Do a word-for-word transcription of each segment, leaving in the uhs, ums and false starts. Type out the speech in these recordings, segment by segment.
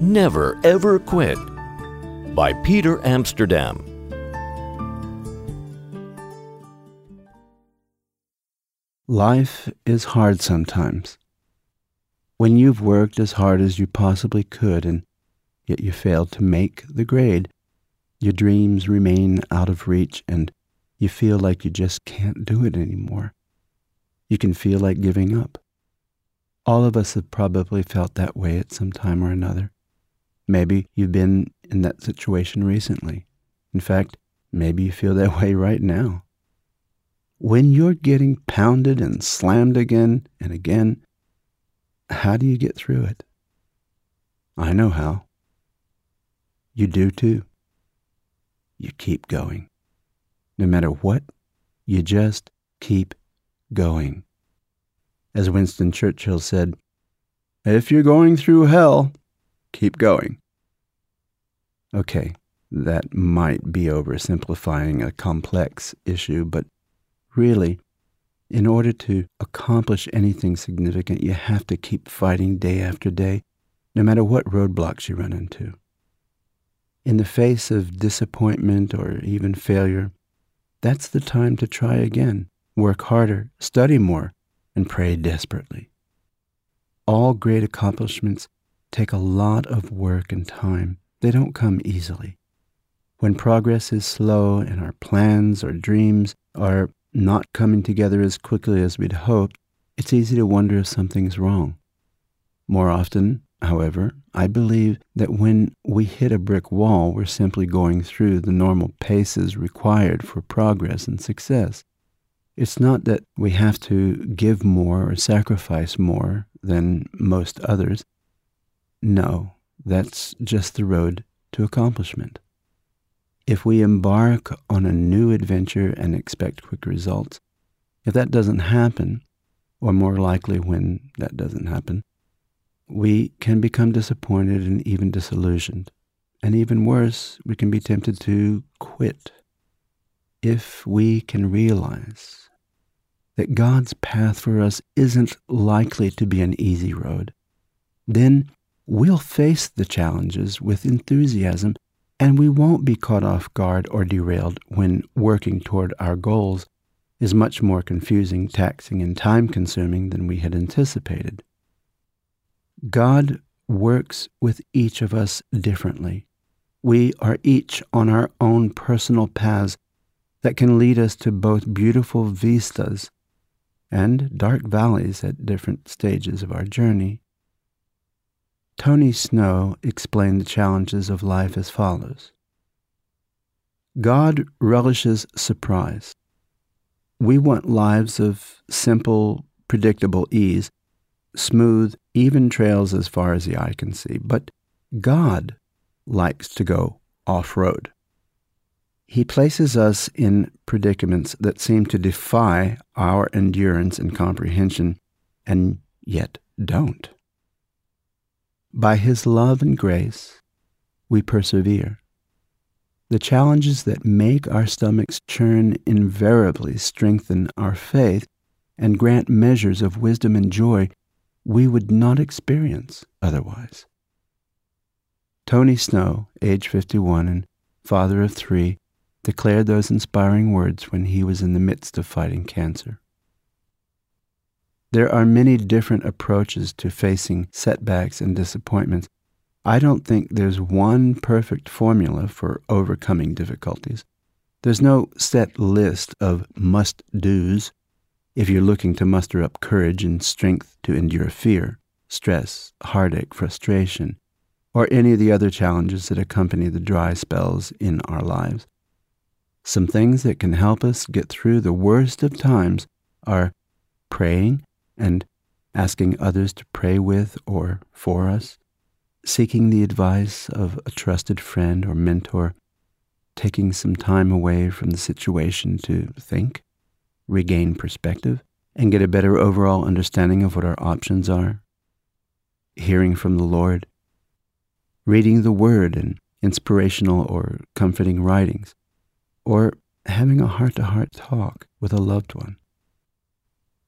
Never Ever Quit by Peter Amsterdam. Life is hard sometimes. When you've worked as hard as you possibly could and yet you failed to make the grade, your dreams remain out of reach and you feel like you just can't do it anymore. You can feel like giving up. All of us have probably felt that way at some time or another. Maybe you've been in that situation recently. In fact, maybe you feel that way right now. When you're getting pounded and slammed again and again, how do you get through it? I know how. You do too. You keep going. No matter what, you just keep going. As Winston Churchill said, if you're going through hell, keep going. Okay, that might be oversimplifying a complex issue, but really, in order to accomplish anything significant, you have to keep fighting day after day, no matter what roadblocks you run into. In the face of disappointment or even failure, that's the time to try again, work harder, study more, and pray desperately. All great accomplishments take a lot of work and time. They don't come easily. When progress is slow and our plans or dreams are not coming together as quickly as we'd hoped, it's easy to wonder if something's wrong. More often, however, I believe that when we hit a brick wall, we're simply going through the normal paces required for progress and success. It's not that we have to give more or sacrifice more than most others. No, that's just the road to accomplishment. If we embark on a new adventure and expect quick results, if that doesn't happen, or more likely when that doesn't happen, we can become disappointed and even disillusioned. And even worse, we can be tempted to quit. If we can realize that God's path for us isn't likely to be an easy road, then we'll face the challenges with enthusiasm, and we won't be caught off guard or derailed when working toward our goals is much more confusing, taxing, and time-consuming than we had anticipated. God works with each of us differently. We are each on our own personal paths that can lead us to both beautiful vistas and dark valleys at different stages of our journey. Tony Snow explained the challenges of life as follows. God relishes surprise. We want lives of simple, predictable ease, smooth, even trails as far as the eye can see. But God likes to go off-road. He places us in predicaments that seem to defy our endurance and comprehension, and yet don't. By His love and grace, we persevere. The challenges that make our stomachs churn invariably strengthen our faith and grant measures of wisdom and joy we would not experience otherwise. Tony Snow, age fifty-one and father of three, declared those inspiring words when he was in the midst of fighting cancer. There are many different approaches to facing setbacks and disappointments. I don't think there's one perfect formula for overcoming difficulties. There's no set list of must-dos if you're looking to muster up courage and strength to endure fear, stress, heartache, frustration, or any of the other challenges that accompany the dry spells in our lives. Some things that can help us get through the worst of times are praying and asking others to pray with or for us, seeking the advice of a trusted friend or mentor, taking some time away from the situation to think, regain perspective, and get a better overall understanding of what our options are, hearing from the Lord, reading the Word and inspirational or comforting writings, or having a heart-to-heart talk with a loved one.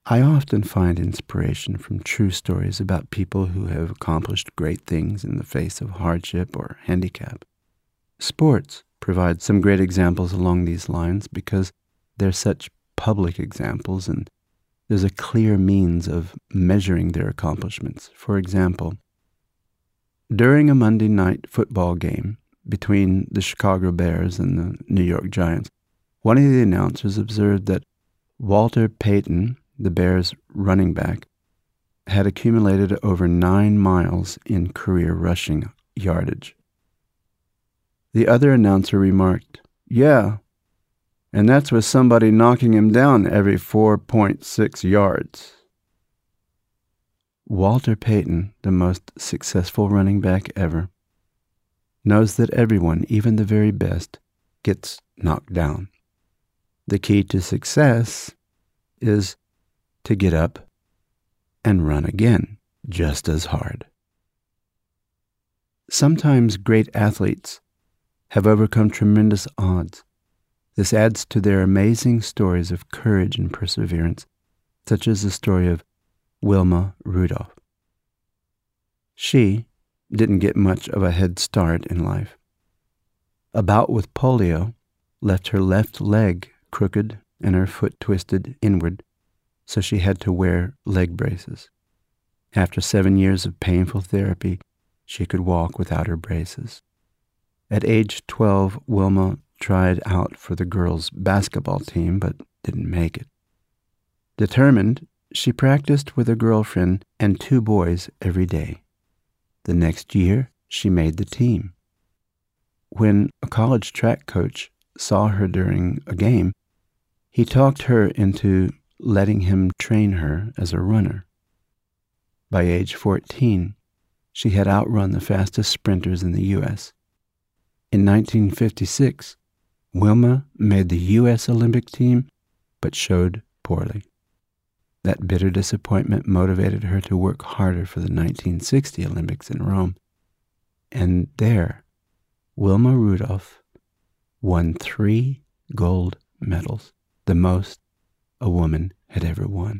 I often find inspiration from true stories about people who have accomplished great things in the face of hardship or handicap. Sports provide some great examples along these lines because they're such public examples and there's a clear means of measuring their accomplishments. For example, during a Monday night football game between the Chicago Bears and the New York Giants, one of the announcers observed that Walter Payton, the Bears' running back, had accumulated over nine miles in career rushing yardage. The other announcer remarked, "Yeah, and that's with somebody knocking him down every four point six yards." Walter Payton, the most successful running back ever, knows that everyone, even the very best, gets knocked down. The key to success is to get up and run again, just as hard. Sometimes great athletes have overcome tremendous odds. This adds to their amazing stories of courage and perseverance, such as the story of Wilma Rudolph. She didn't get much of a head start in life. A bout with polio left her left leg crooked and her foot twisted inward, so she had to wear leg braces. After seven years of painful therapy, she could walk without her braces. At age twelve, Wilma tried out for the girls' basketball team, but didn't make it. Determined, she practiced with a girlfriend and two boys every day. The next year, she made the team. When a college track coach saw her during a game, he talked her into letting him train her as a runner. By age fourteen, she had outrun the fastest sprinters in the U S In nineteen fifty-six, Wilma made the U S Olympic team, but showed poorly. That bitter disappointment motivated her to work harder for the nineteen sixty Olympics in Rome. And there, Wilma Rudolph won three gold medals, the most a woman had ever won.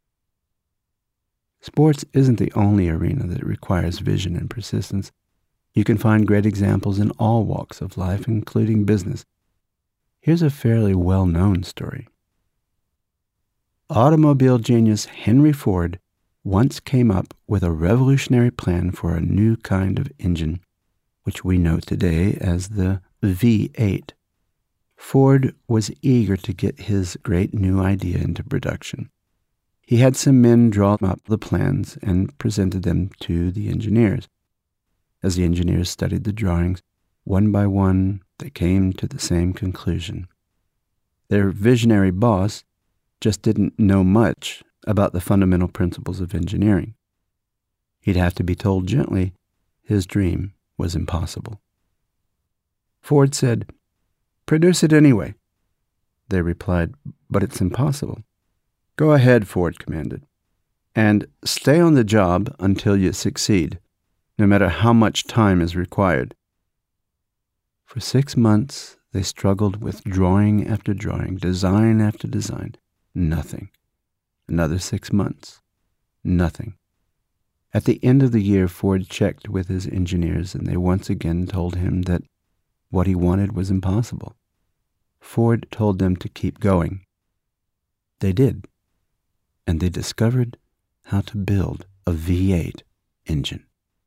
Sports isn't the only arena that requires vision and persistence. You can find great examples in all walks of life, including business. Here's a fairly well-known story. Automobile genius Henry Ford once came up with a revolutionary plan for a new kind of engine, which we know today as the V eight. Ford was eager to get his great new idea into production. He had some men draw up the plans and presented them to the engineers. As the engineers studied the drawings, one by one, they came to the same conclusion. Their visionary boss just didn't know much about the fundamental principles of engineering. He'd have to be told gently his dream was impossible. Ford said, "Produce it anyway." They replied, "But it's impossible." "Go ahead," Ford commanded, "and stay on the job until you succeed, no matter how much time is required." For six months, they struggled with drawing after drawing, design after design. Nothing. Another six months. Nothing. At the end of the year, Ford checked with his engineers, and they once again told him that what he wanted was impossible. Ford told them to keep going. They did, and they discovered how to build a V eight engine.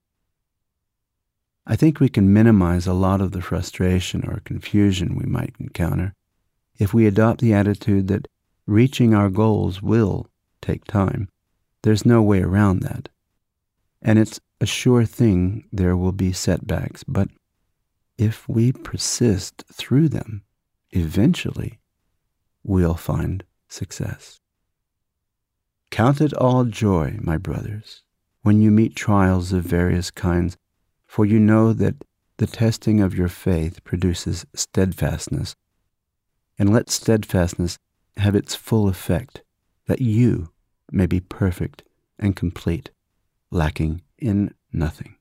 I think we can minimize a lot of the frustration or confusion we might encounter if we adopt the attitude that reaching our goals will take time. There's no way around that. And it's a sure thing there will be setbacks, but if we persist through them, eventually we'll find success. Count it all joy, my brothers, when you meet trials of various kinds, for you know that the testing of your faith produces steadfastness. And let steadfastness have its full effect, that you may be perfect and complete, lacking in nothing.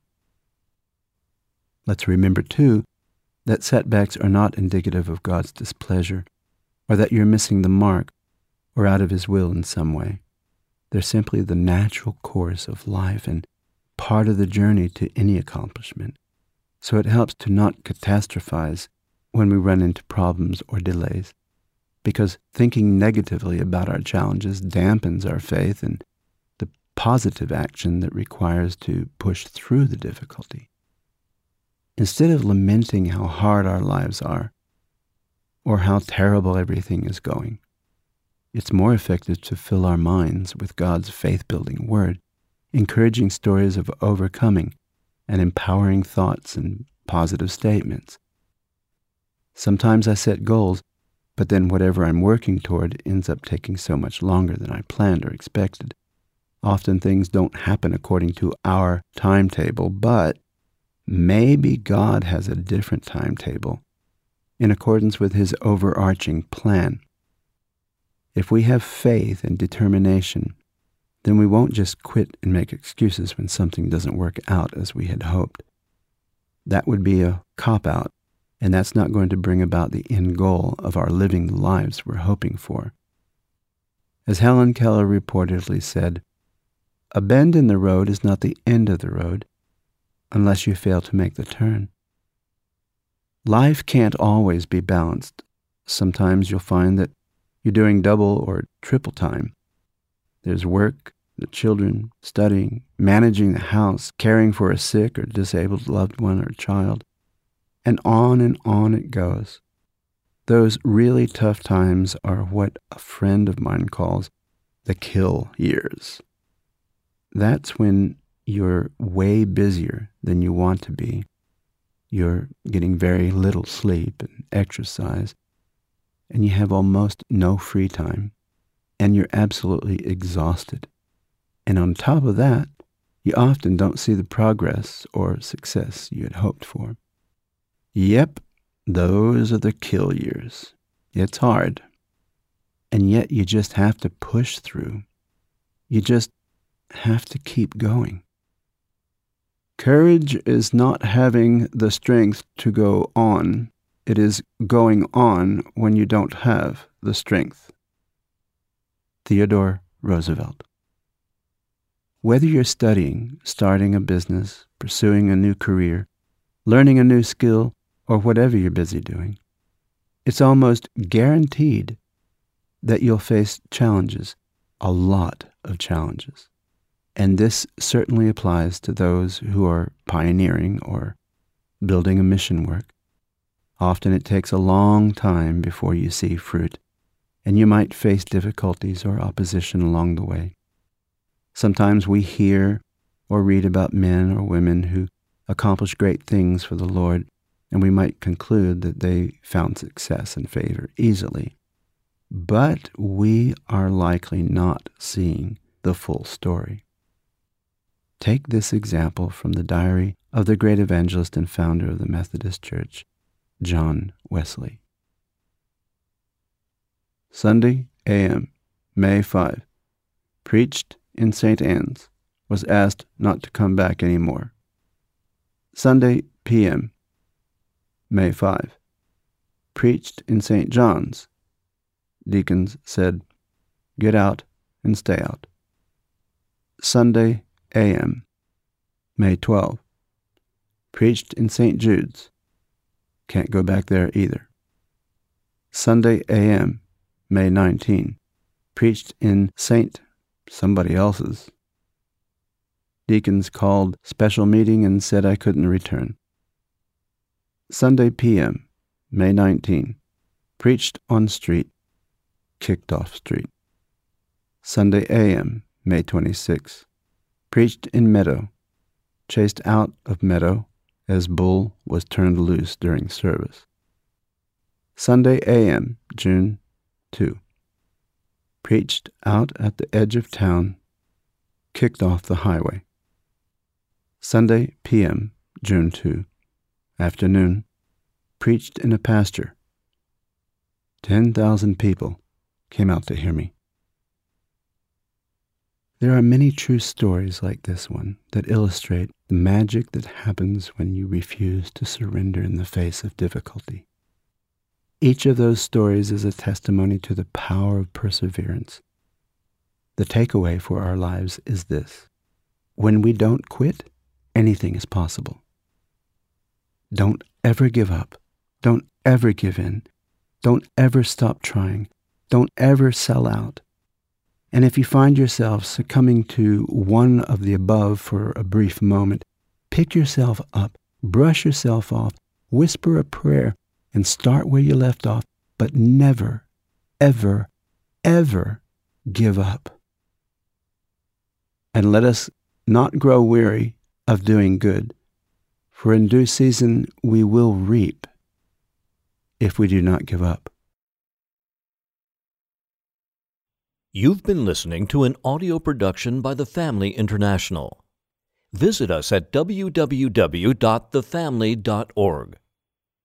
Let's remember, too, that setbacks are not indicative of God's displeasure, or that you're missing the mark, or out of His will in some way. They're simply the natural course of life and part of the journey to any accomplishment. So it helps to not catastrophize when we run into problems or delays, because thinking negatively about our challenges dampens our faith and the positive action that requires to push through the difficulty. Instead of lamenting how hard our lives are or how terrible everything is going, it's more effective to fill our minds with God's faith-building word, encouraging stories of overcoming and empowering thoughts and positive statements. Sometimes I set goals, but then whatever I'm working toward ends up taking so much longer than I planned or expected. Often things don't happen according to our timetable, but maybe God has a different timetable in accordance with his overarching plan. If we have faith and determination, then we won't just quit and make excuses when something doesn't work out as we had hoped. That would be a cop-out, and that's not going to bring about the end goal of our living the lives we're hoping for. As Helen Keller reportedly said, "A bend in the road is not the end of the road unless you fail to make the turn." Life can't always be balanced. Sometimes you'll find that you're doing double or triple time. There's work, the children, studying, managing the house, caring for a sick or disabled loved one or child, and on and on it goes. Those really tough times are what a friend of mine calls the kill years. That's when you're way busier than you want to be. You're getting very little sleep and exercise, and you have almost no free time, and you're absolutely exhausted. And on top of that, you often don't see the progress or success you had hoped for. Yep, those are the kill years. It's hard. And yet you just have to push through. You just have to keep going. Courage is not having the strength to go on. It is going on when you don't have the strength. Theodore Roosevelt. Whether you're studying, starting a business, pursuing a new career, learning a new skill, or whatever you're busy doing, it's almost guaranteed that you'll face challenges, a lot of challenges. And this certainly applies to those who are pioneering or building a mission work. Often it takes a long time before you see fruit, and you might face difficulties or opposition along the way. Sometimes we hear or read about men or women who accomplish great things for the Lord, and we might conclude that they found success and favor easily. But we are likely not seeing the full story. Take this example from the diary of the great evangelist and founder of the Methodist Church, John Wesley. Sunday, A M, May fifth. Preached in Saint Anne's. Was asked not to come back anymore. Sunday, P M, May fifth. Preached in Saint John's. Deacons said, "Get out and stay out." Sunday, A M, May twelfth. Preached in Saint Jude's. Can't go back there either. Sunday, A M, May nineteenth. Preached in Saint somebody else's. Deacons called special meeting and said I couldn't return. Sunday, P M, May nineteenth. Preached on street. Kicked off street. Sunday, A M, May twenty-sixth. Preached in meadow. Chased out of meadow as bull was turned loose during service. Sunday, A M, June second. Preached out at the edge of town. Kicked off the highway. Sunday, P M, June second. Afternoon. Preached in a pasture. Ten thousand people came out to hear me. There are many true stories like this one that illustrate the magic that happens when you refuse to surrender in the face of difficulty. Each of those stories is a testimony to the power of perseverance. The takeaway for our lives is this: when we don't quit, anything is possible. Don't ever give up. Don't ever give in. Don't ever stop trying. Don't ever sell out. And if you find yourself succumbing to one of the above for a brief moment, pick yourself up, brush yourself off, whisper a prayer, and start where you left off, but never, ever, ever give up. And let us not grow weary of doing good, for in due season we will reap if we do not give up. You've been listening to an audio production by The Family International. Visit us at w w w dot the family dot org.